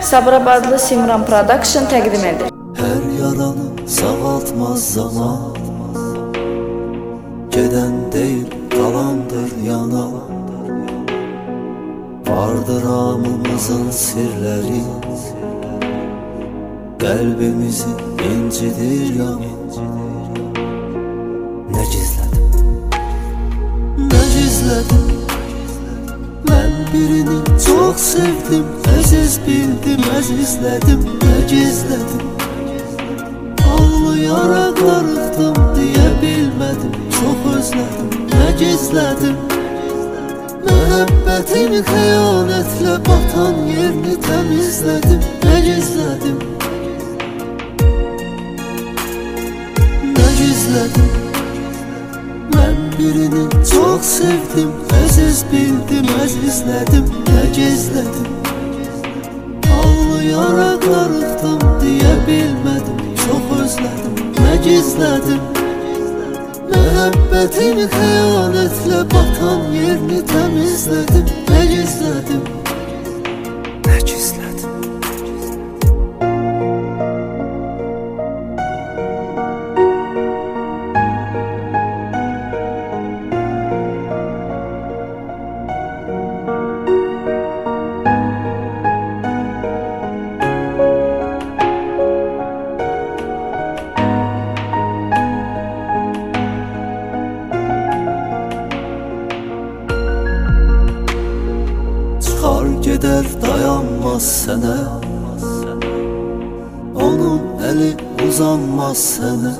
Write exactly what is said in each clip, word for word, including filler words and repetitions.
Sabirabadlı Simran Production təqdim edir. Hər yaranı sağaltmaz zaman, gedən deyil qalandır yana. Vardır hamımızın sirləri, qəlbimizi incidir ya. Nə gizlədim, nə gizlədim, mən birini çox sevdim, əziz bildim, əzizlədim, nə gizlədim. Ağlayaraq darıxdım, deyə bilmədim, çox özlədim, nə gizlədim. Məhəbbətin xəyanətlə batan yerini təmizlədim, nə gizlədim. Nə gizlədim, mən birini çox sevdim, əziz bildim, əzizlədim, nə gizlədim. Ağlayaraq darıxdım, deyə bilmədim, çox özlədim, nə gizlədim. Məhəbbətin xəyanətlə batan yerini təmizlədim, nə gizlədim. Nə gizlədim. Çıxar gedər dayanmaz sənə, onun əli uzanmaz sənə.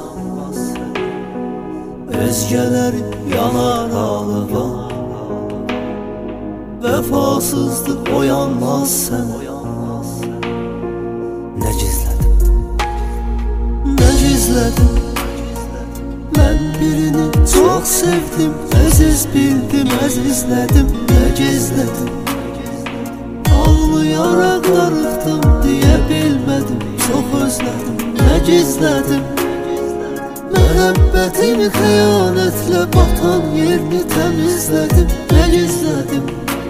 Özgələri yanar alığa, vəfasızdır oyanmaz sənə. Nə gizlədim, nə gizlədim, mən birini çox sevdim, əziz bildim, əzizlədim, nə gizlədim. Ağlayaraq darıxdım, deyə bilmədim, çox özlədim, nə gizlədim. Məhəbbətin xəyanətlə batan yerini təmizlədim, nə gizlədim.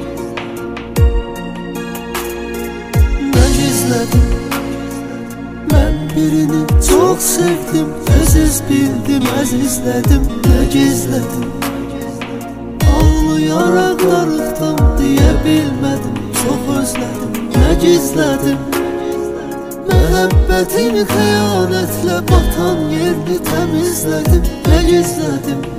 Nə gizlədim, mən birini çox sevdim, əziz bildim, əzizlədim, nə gizlədim. Ağlayaraq darıxdım, deyə bilmədim, çox özlədim, nə gizlədim. Məhəbbətin xəyanətlə batan yerini təmizlədim, nə gizlədim.